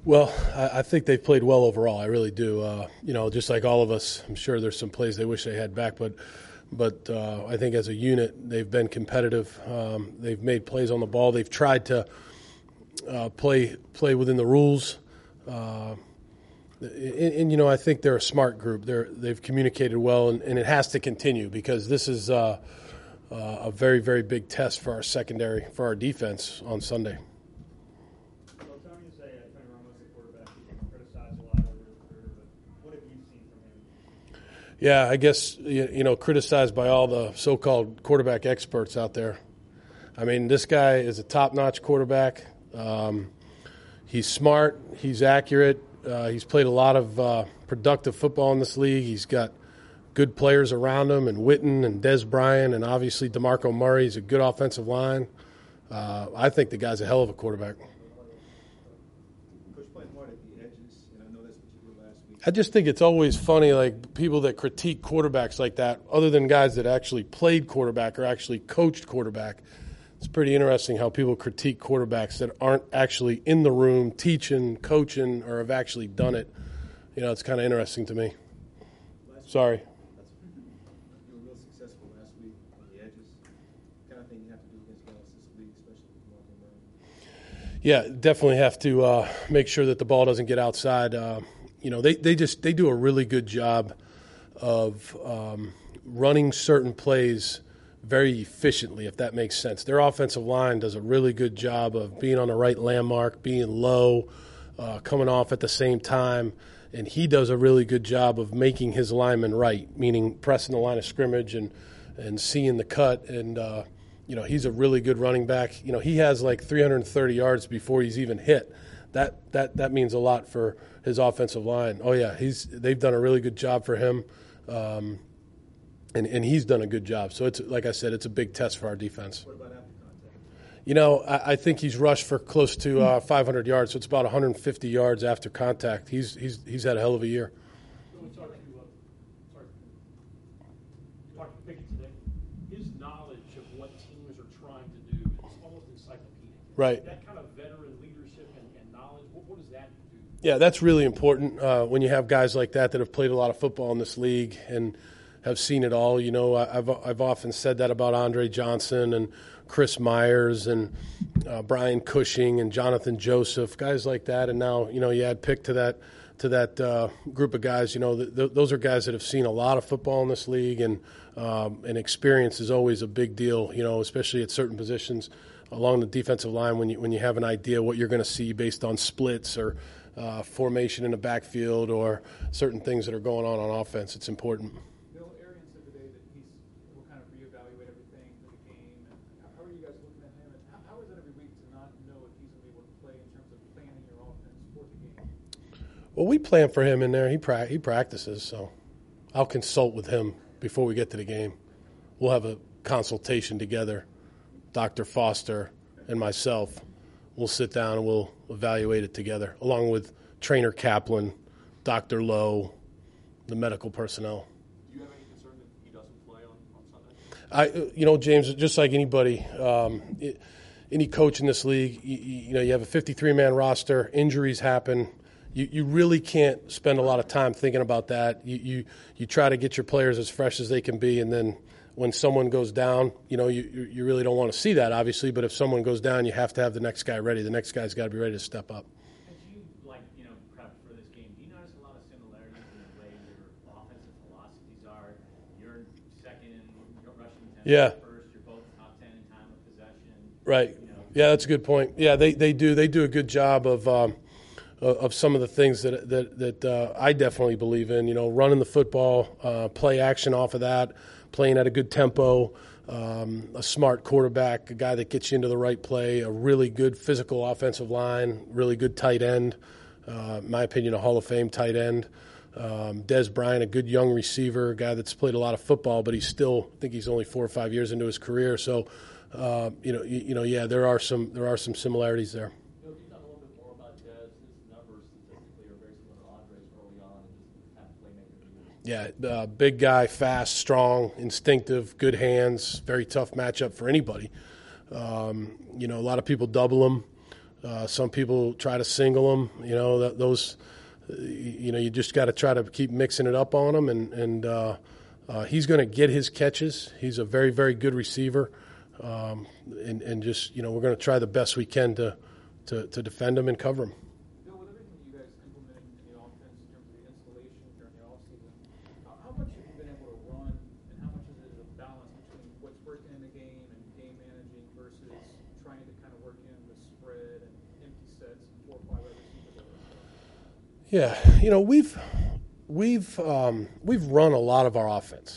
Well, I think they've played well overall. I really do. Just like all of us, I'm sure there's some plays they wish they had back, but I think as a unit they've been competitive. They've made plays on the ball. They've tried to play within the rules. I think they're a smart group. They've communicated well, and it has to continue because this is a very, very big test for our secondary, for our defense on Sunday. Yeah, I guess, criticized by all the so-called quarterback experts out there. I mean, this guy is a top-notch quarterback. He's smart. He's accurate. He's played a lot of productive football in this league. He's got good players around him, and Witten and Dez Bryant, and obviously DeMarco Murray. He's a good offensive line. I think the guy's a hell of a quarterback. I just think it's always funny, like people that critique quarterbacks like that, other than guys that actually played quarterback or actually coached quarterback. It's pretty interesting how people critique quarterbacks that aren't actually in the room teaching, coaching, or have actually done it. It's kind of interesting to me. Sorry. You were real successful last week on the edges. What kind of thing you have to do against Dallas this week, especially with Marvin Murray? Yeah, definitely have to make sure that the ball doesn't get outside. They do a really good job of running certain plays very efficiently, if that makes sense. Their offensive line does a really good job of being on the right landmark, being low, coming off at the same time, and he does a really good job of making his linemen right, meaning pressing the line of scrimmage and seeing the cut. And he's a really good running back. He has like 330 yards before he's even hit. That means a lot for his offensive line. Oh yeah, they've done a really good job for him, and he's done a good job. So it's, like I said, it's a big test for our defense. What about after contact? I think he's rushed for close to 500 yards, so it's about 150 yards after contact. He's had a hell of a year. His knowledge of what teams are trying to do is almost encyclopedic. Right. That kind of veteran leadership and knowledge, what does that do? Yeah, that's really important when you have guys like that have played a lot of football in this league and have seen it all. I've often said that about Andre Johnson and Chris Myers and Brian Cushing and Jonathan Joseph, guys like that. And now, you add Pick to that group of guys. Those are guys that have seen a lot of football in this league, and experience is always a big deal, especially at certain positions along the defensive line when you have an idea what you're going to see based on splits or formation in the backfield or certain things that are going on offense. It's important. Bill Arian said today that will kind of reevaluate everything for the game. And how are you guys looking at him? And how is it every week to not know if he's going to be able to play in terms of planning your offense for the game? Well, we plan for him in there. He practices, so I'll consult with him before we get to the game. We'll have a consultation together, Dr. Foster and myself. We'll sit down and we'll evaluate it together, along with Trainer Kaplan, Dr. Lowe, the medical personnel. Do you have any concern that he doesn't play on Sunday? James, just like anybody, any coach in this league, you have a 53-man roster. Injuries happen. You really can't spend a lot of time thinking about that. You try to get your players as fresh as they can be, and then when someone goes down, you really don't want to see that, obviously. But if someone goes down, you have to have the next guy ready. The next guy's got to be ready to step up. As you prep for this game, do you notice a lot of similarities in the way your offensive philosophies are? You're second in rushing attempts, first. You're both top 10 in time of possession. Right. Yeah, that's a good point. Yeah, they do a good job of some of the things that I definitely believe in. Running the football, play action off of that, playing at a good tempo, a smart quarterback, a guy that gets you into the right play, a really good physical offensive line, really good tight end, in my opinion, a Hall of Fame tight end. Dez Bryant, a good young receiver, a guy that's played a lot of football, but I think he's only 4 or 5 years into his career. So, there are some similarities there. Can you talk a little bit more about Dez? His numbers statistically are very similar to Andre's early on, and just kind of playmaker. Yeah, big guy, fast, strong, instinctive, good hands, very tough matchup for anybody. A lot of people double him. Some people try to single them. Those. You just got to try to keep mixing it up on him, and he's going to get his catches. He's a very, very good receiver, and just we're going to try the best we can to defend him and cover him. Bill, with everything you guys implemented in the offense in terms of the installation during the offseason, how much have you been able to run, and how much is it a balance between what's working in the game and game managing versus trying to kind of work in the spread and empty sets and 4 or 5 wide receivers? Yeah, we've run a lot of our offense.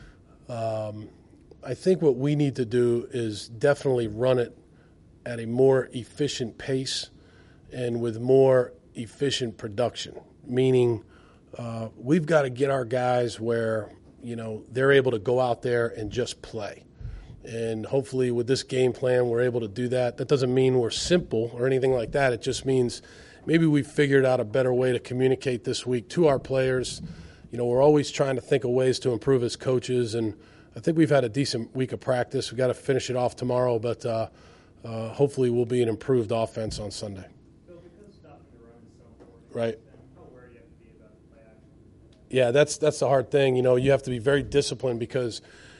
I think what we need to do is definitely run it at a more efficient pace and with more efficient production. Meaning, we've got to get our guys where they're able to go out there and just play. And hopefully, with this game plan, we're able to do that. That doesn't mean we're simple or anything like that. It just means maybe we've figured out a better way to communicate this week to our players. We're always trying to think of ways to improve as coaches, and I think we've had a decent week of practice. We've got to finish it off tomorrow, but hopefully we'll be an improved offense on Sunday. Bill, because stopping the run is so important, right? How aware you have to be about play action? Yeah, that's the hard thing. You have to be very disciplined because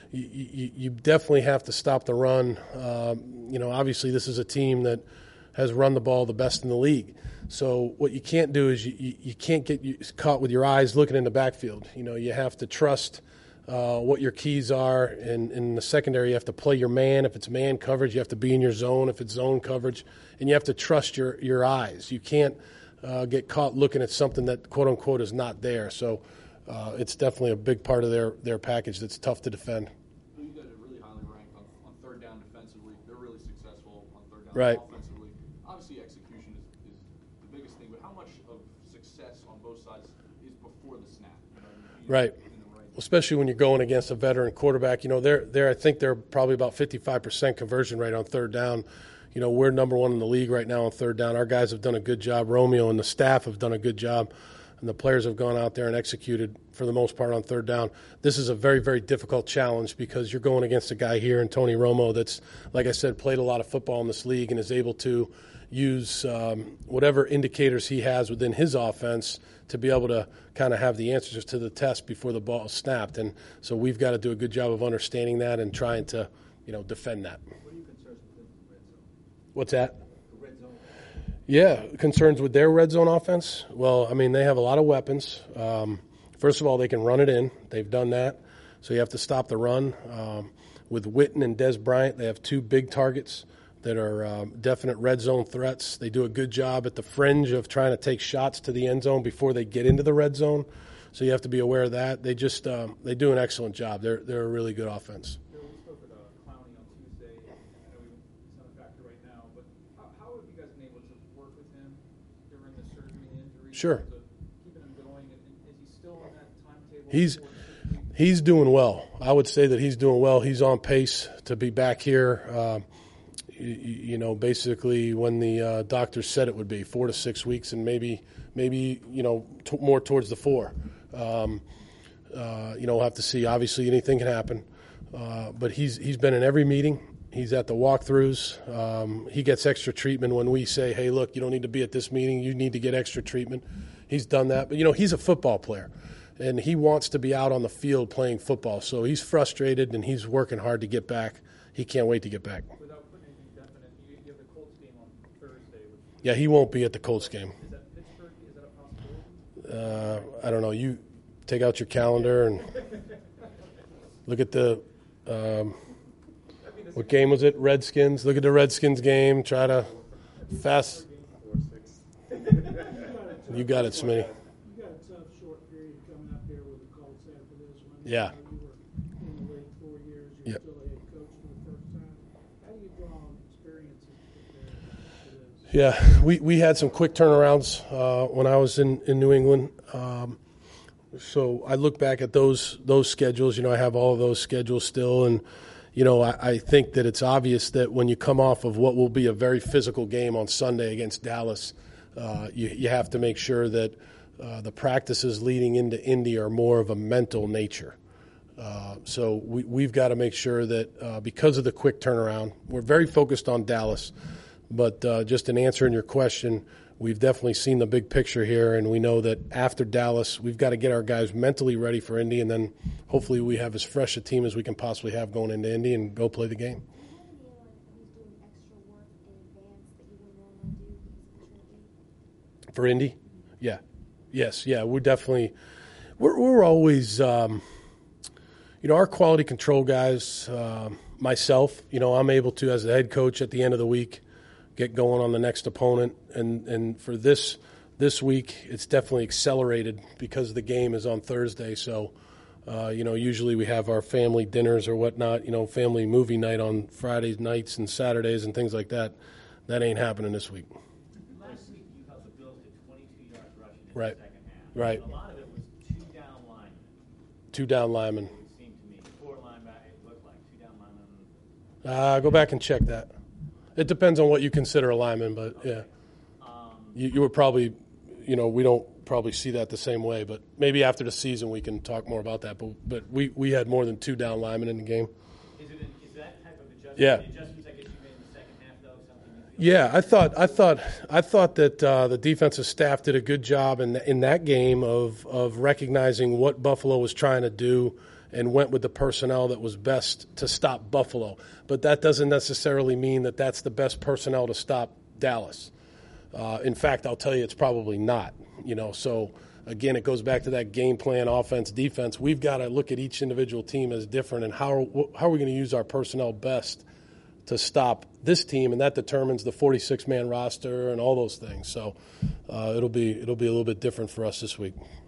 you definitely have to stop the run. Obviously this is a team that has run the ball the best in the league. So what you can't do is you can't get caught with your eyes looking in the backfield. You have to trust what your keys are. And in the secondary, you have to play your man. If it's man coverage, you have to be in your zone. If it's zone coverage, and you have to trust your eyes. You can't get caught looking at something that, quote, unquote, is not there. So it's definitely a big part of their package that's tough to defend. You guys are really highly ranked on third down defensively. They're really successful on third down right. offensively. Obviously, execution is the biggest thing, but how much of success on both sides is before the snap? Right. Especially when you're going against a veteran quarterback. I think they're probably about 55% conversion rate on third down. We're number 1 in the league right now on third down. Our guys have done a good job. Romeo and the staff have done a good job. And the players have gone out there and executed for the most part on third down. This is a very, very difficult challenge because you're going against a guy here in Tony Romo that's, like I said, played a lot of football in this league and is able to use whatever indicators he has within his offense to be able to kind of have the answers to the test before the ball is snapped. And so we've got to do a good job of understanding that and trying to, defend that. What are your concerns with the red zone? What's that? The red zone. Yeah, concerns with their red zone offense? Well, they have a lot of weapons. First of all, they can run it in. They've done that. So you have to stop the run. With Witten and Des Bryant, they have 2 big targets that are definite red zone threats. They do a good job at the fringe of trying to take shots to the end zone before they get into the red zone. So you have to be aware of that. They just they do an excellent job. They're a really good offense. Bill, we spoke with Clowney on Tuesday. I know he's not a factor right now, but how have you guys been able to work with him during the surgery and injury? Sure. Keeping him going, and is he still on that timetable? He's doing well. I would say that he's doing well. He's on pace to be back here. Basically when the doctors said it would be 4 to 6 weeks, and maybe more towards the 4. We'll have to see. Obviously, anything can happen. But he's been in every meeting. He's at the walkthroughs. He gets extra treatment when we say, hey, look, you don't need to be at this meeting. You need to get extra treatment. He's done that. But, he's a football player, and he wants to be out on the field playing football. So he's frustrated, and he's working hard to get back. He can't wait to get back. Without putting anything definite, you have the Colts game on Thursday. Yeah, he won't be at the Colts game. Is that Pittsburgh? Is that a possibility? I don't know. You take out your calendar and look at the what game was it? Redskins. Look at the Redskins game. Try to fast. You got it, Smitty. You got a tough short period coming up here with the Colts after this one. Yeah. You were in the league 4 years. You're Yep. still a head coach for the first time. How do you draw on experiences to prepare for this? Yeah, we had some quick turnarounds when I was in New England. So I look back at those schedules. I have all of those schedules still, and I think that it's obvious that when you come off of what will be a very physical game on Sunday against Dallas, you have to make sure that the practices leading into Indy are more of a mental nature. So we've got to make sure that because of the quick turnaround, we're very focused on Dallas, But just in answering your question, we've definitely seen the big picture here, and we know that after Dallas, we've got to get our guys mentally ready for Indy, and then hopefully we have as fresh a team as we can possibly have going into Indy and go play the game. For Indy? Yeah. Yes, yeah, we're always, our quality control guys, myself, I'm able to, as the head coach at the end of the week, get going on the next opponent. And for this week, it's definitely accelerated because the game is on Thursday. So, usually we have our family dinners or whatnot, family movie night on Fridays nights and Saturdays and things like that. That ain't happening this week. Last week, you held the Bills to 22 yards rushing in Right. the second half. Right. A lot of it was two down linemen. Two down linemen. It seemed to me. Four linebackers, it looked like two down linemen. Go back and check that. It depends on what you consider a lineman, but yeah. You would probably, we don't probably see that the same way, but maybe after the season we can talk more about that. But we had more than two down linemen in the game. Is that type of adjustment? Yeah. The adjustments I guess you made in the second half, though, something you feel? Yeah, I thought that the defensive staff did a good job in that game of recognizing what Buffalo was trying to do and went with the personnel that was best to stop Buffalo. But that doesn't necessarily mean that that's the best personnel to stop Dallas. In fact, I'll tell you, it's probably not. So again, it goes back to that game plan, offense, defense. We've got to look at each individual team as different, and how are we going to use our personnel best to stop this team, and that determines the 46-man roster and all those things. So it'll be a little bit different for us this week.